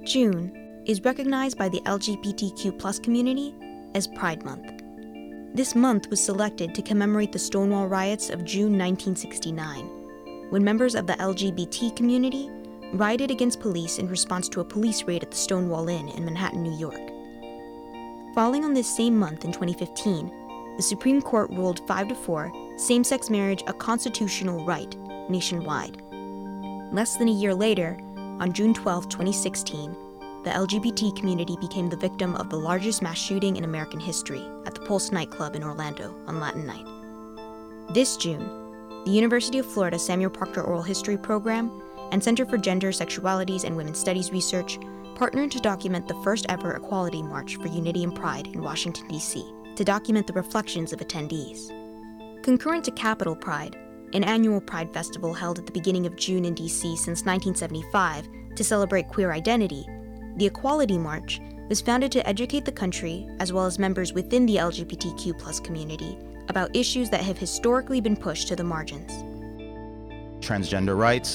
June is recognized by the LGBTQ+ community as Pride Month. This month was selected to commemorate the Stonewall riots of June 1969, when members of the LGBT community rioted against police in response to a police raid at the Stonewall Inn in Manhattan, New York. Falling on this same month in 2015, the Supreme Court ruled 5-4 same-sex marriage a constitutional right nationwide. Less than a year later, on June 12, 2016, the LGBT community became the victim of the largest mass shooting in American history at the Pulse nightclub in Orlando on Latin Night. This June, the University of Florida Samuel Proctor Oral History Program and Center for Gender, Sexualities, and Women's Studies Research partnered to document the first ever Equality March for Unity and Pride in Washington, D.C., to document the reflections of attendees. Concurrent to Capitol Pride, an annual Pride festival held at the beginning of June in D.C. since 1975 to celebrate queer identity, the Equality March was founded to educate the country, as well as members within the LGBTQ+ community, about issues that have historically been pushed to the margins. Transgender rights,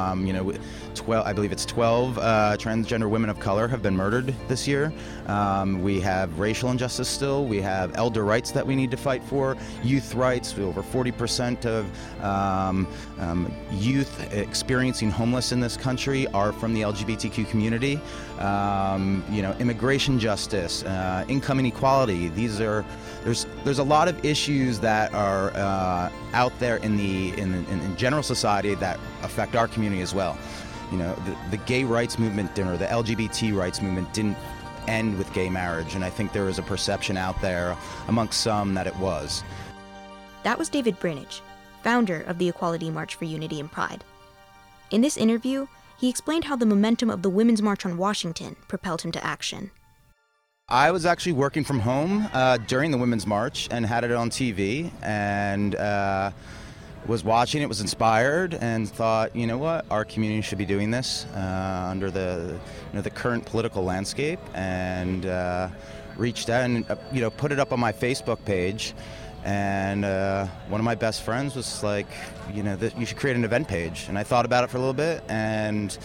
12 transgender women of color have been murdered this year. We have racial injustice still. We have elder rights that we need to fight for. Youth rights. Over 40% of youth experiencing homeless in this country are from the LGBTQ community. Immigration justice, income inequality. There's a lot of issues that are out there in general society that affect our community as well. The gay rights movement or the LGBT rights movement didn't end with gay marriage, and I think there is a perception out there amongst some that it was. That was David Brinage, founder of the Equality March for Unity and Pride. In this interview, he explained how the momentum of the Women's March on Washington propelled him to action. I was actually working from home during the Women's March and had it on TV, and was watching it, was inspired, and thought, you know what, our community should be doing this under the current political landscape, and reached out and put it up on my Facebook page. And one of my best friends was like, that you should create an event page. And I thought about it for a little bit and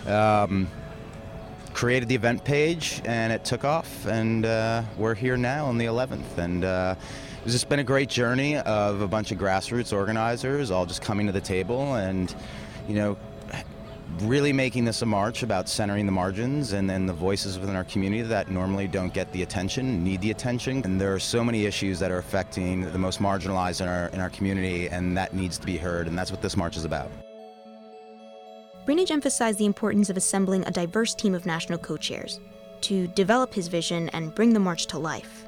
created the event page, and it took off. And we're here now on the 11th. And it's just been a great journey of a bunch of grassroots organizers all just coming to the table and, really making this a march about centering the margins and then the voices within our community that normally don't get the attention, need the attention. And there are so many issues that are affecting the most marginalized in our community, and that needs to be heard, and that's what this march is about. Brinage emphasized the importance of assembling a diverse team of national co-chairs to develop his vision and bring the march to life.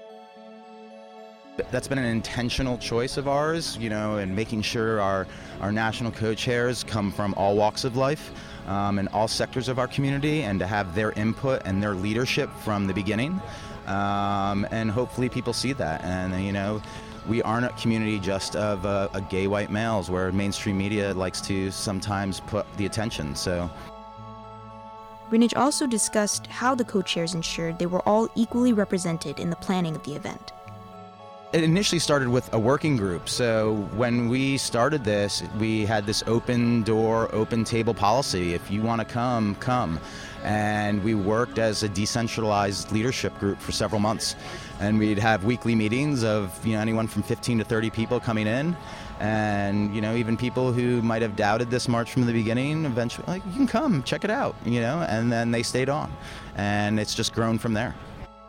That's been an intentional choice of ours, and making sure our national co-chairs come from all walks of life and all sectors of our community, and to have their input and their leadership from the beginning. And hopefully people see that. And, we aren't a community just of gay white males where mainstream media likes to sometimes put the attention. So. Brinage also discussed how the co-chairs ensured they were all equally represented in the planning of the event. It initially started with a working group. So when we started this, we had this open door, open table policy. If you want to come, come. And we worked as a decentralized leadership group for several months. And we'd have weekly meetings of anyone from 15 to 30 people coming in. And even people who might have doubted this march from the beginning, eventually, like, you can come, check it out, and then they stayed on. And it's just grown from there.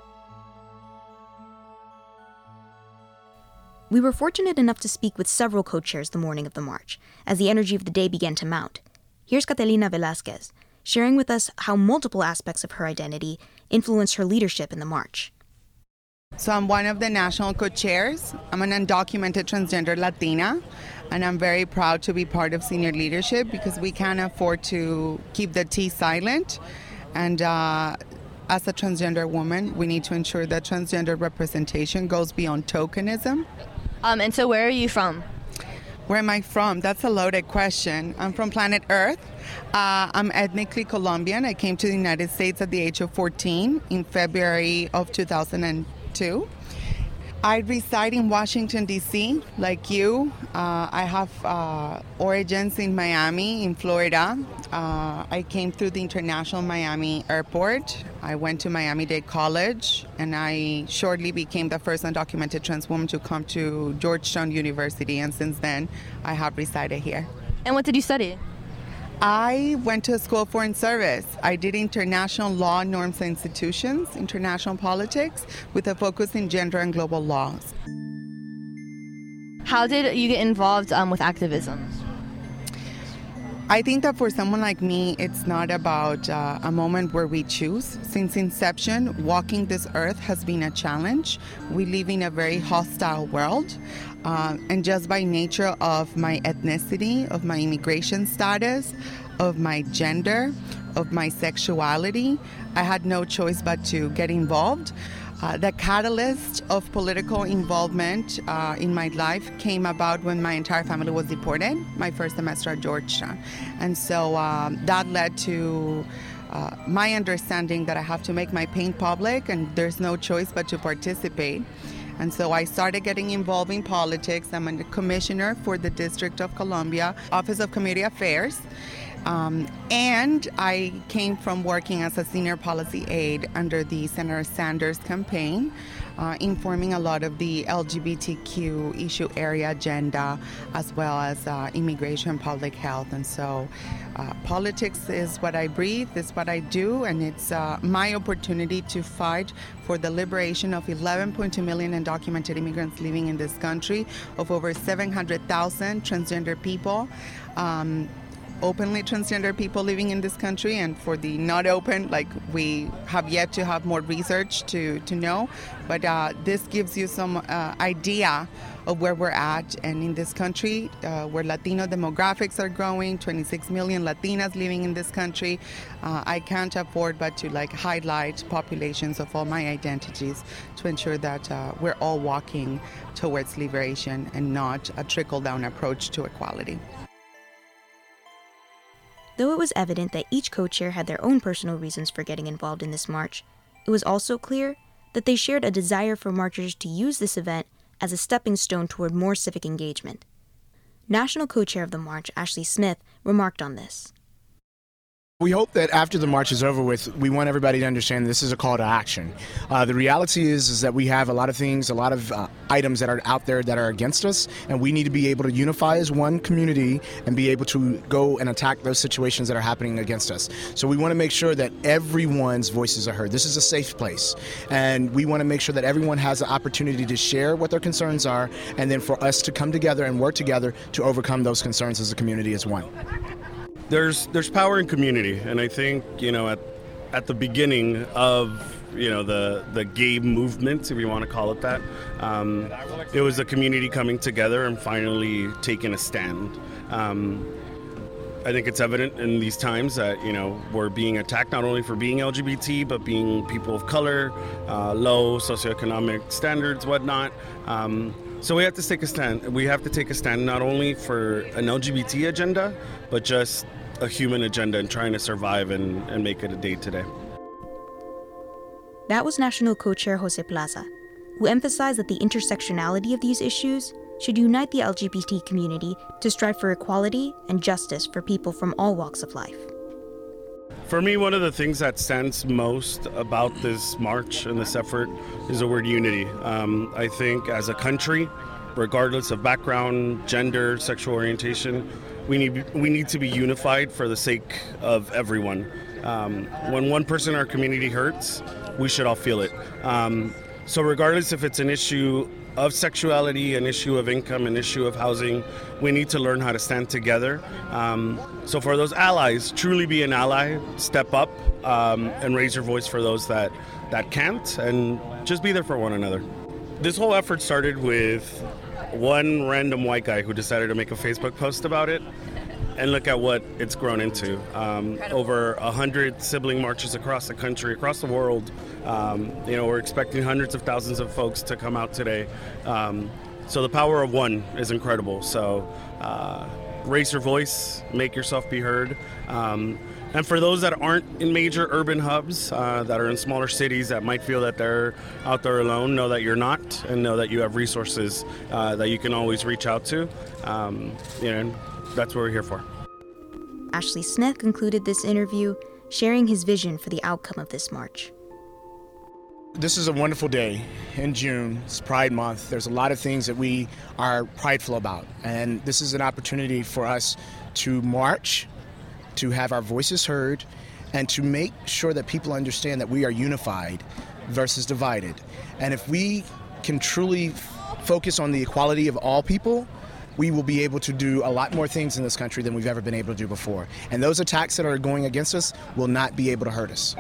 We were fortunate enough to speak with several co-chairs the morning of the march, as the energy of the day began to mount. Here's Catalina Velázquez, sharing with us how multiple aspects of her identity influenced her leadership in the march. So I'm one of the national co-chairs. I'm an undocumented transgender Latina, and I'm very proud to be part of senior leadership because we can't afford to keep the T silent. And as a transgender woman, we need to ensure that transgender representation goes beyond tokenism. And so where are you from? Where am I from? That's a loaded question. I'm from planet Earth. I'm ethnically Colombian. I came to the United States at the age of 14 in February of 2002. I reside in Washington, D.C., like you. I have origins in Miami, in Florida. I came through the International Miami Airport. I went to Miami-Dade College, and I shortly became the first undocumented trans woman to come to Georgetown University, and since then, I have resided here. And what did you study? I went to a school of foreign service. I did international law, norms, and institutions, international politics, with a focus in gender and global laws. How did you get involved with activism? I think that for someone like me, it's not about a moment where we choose. Since inception, walking this earth has been a challenge. We live in a very hostile world. And just by nature of my ethnicity, of my immigration status, of my gender, of my sexuality, I had no choice but to get involved. The catalyst of political involvement in my life came about when my entire family was deported, my first semester at Georgetown. And so that led to my understanding that I have to make my pain public and there's no choice but to participate. And so I started getting involved in politics. I'm a commissioner for the District of Columbia, Office of Community Affairs. And I came from working as a senior policy aide under the Senator Sanders campaign, informing a lot of the LGBTQ issue area agenda, as well as immigration, public health. And so politics is what I breathe, is what I do, and it's my opportunity to fight for the liberation of 11.2 million undocumented immigrants living in this country, of over 700,000 transgender people. Openly transgender people living in this country, and for the not open, like we have yet to have more research to know, but this gives you some idea of where we're at. And in this country, where Latino demographics are growing, 26 million Latinas living in this country, I can't afford but to highlight populations of all my identities to ensure that we're all walking towards liberation and not a trickle-down approach to equality. Though it was evident that each co-chair had their own personal reasons for getting involved in this march, it was also clear that they shared a desire for marchers to use this event as a stepping stone toward more civic engagement. National co-chair of the march, Ashley Smith, remarked on this. We hope that after the march is over with, we want everybody to understand this is a call to action. The reality is that we have a lot of things, a lot of items that are out there that are against us, and we need to be able to unify as one community and be able to go and attack those situations that are happening against us. So we want to make sure that everyone's voices are heard. This is a safe place, and we want to make sure that everyone has the opportunity to share what their concerns are, and then for us to come together and work together to overcome those concerns as a community as one. There's power in community, and I think at the beginning of the gay movement, if you want to call it that, it was the community coming together and finally taking a stand. I think it's evident in these times that we're being attacked not only for being LGBT but being people of color, low socioeconomic standards, whatnot. So we have to take a stand. We have to take a stand not only for an LGBT agenda, but just a human agenda and trying to survive and make it a day today. That was National Co-Chair Jose Plaza, who emphasized that the intersectionality of these issues should unite the LGBT community to strive for equality and justice for people from all walks of life. For me, one of the things that stands most about this march and this effort is the word unity. I think as a country, regardless of background, gender, sexual orientation, we need to be unified for the sake of everyone. When one person in our community hurts, we should all feel it. So regardless if it's an issue of sexuality, an issue of income, an issue of housing, we need to learn how to stand together. So for those allies, truly be an ally, step up, and raise your voice for those that can't, and just be there for one another. This whole effort started with one random white guy who decided to make a Facebook post about it, and look at what it's grown into. Over 100 sibling marches across the country, across the world. We're expecting hundreds of thousands of folks to come out today. So the power of one is incredible. So raise your voice, make yourself be heard. And for those that aren't in major urban hubs, that are in smaller cities that might feel that they're out there alone, know that you're not, and know that you have resources that you can always reach out to. That's what we're here for. Ashley Smith concluded this interview, sharing his vision for the outcome of this march. This is a wonderful day in June. It's Pride Month. There's a lot of things that we are prideful about. And this is an opportunity for us to march, to have our voices heard, and to make sure that people understand that we are unified versus divided. And if we can truly focus on the equality of all people, we will be able to do a lot more things in this country than we've ever been able to do before. And those attacks that are going against us will not be able to hurt us.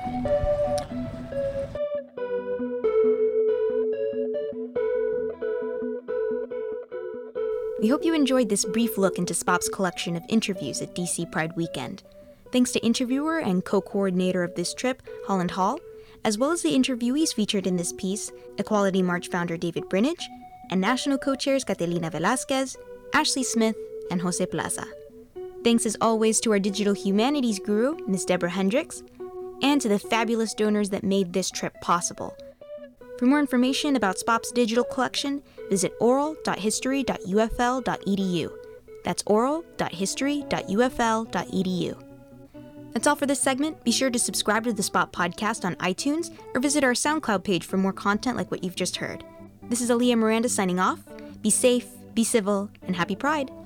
We hope you enjoyed this brief look into SPOP's collection of interviews at DC Pride Weekend. Thanks to interviewer and co-coordinator of this trip, Holland Hall, as well as the interviewees featured in this piece, Equality March founder David Brinage, and national co-chairs Catalina Velasquez, Ashley Smith, and Jose Plaza. Thanks as always to our digital humanities guru, Ms. Deborah Hendricks, and to the fabulous donors that made this trip possible. For more information about SPOP's digital collection, visit oral.history.ufl.edu. That's oral.history.ufl.edu. That's all for this segment. Be sure to subscribe to the SPOP podcast on iTunes or visit our SoundCloud page for more content like what you've just heard. This is Aaliyah Miranda signing off. Be safe, be civil, and happy Pride.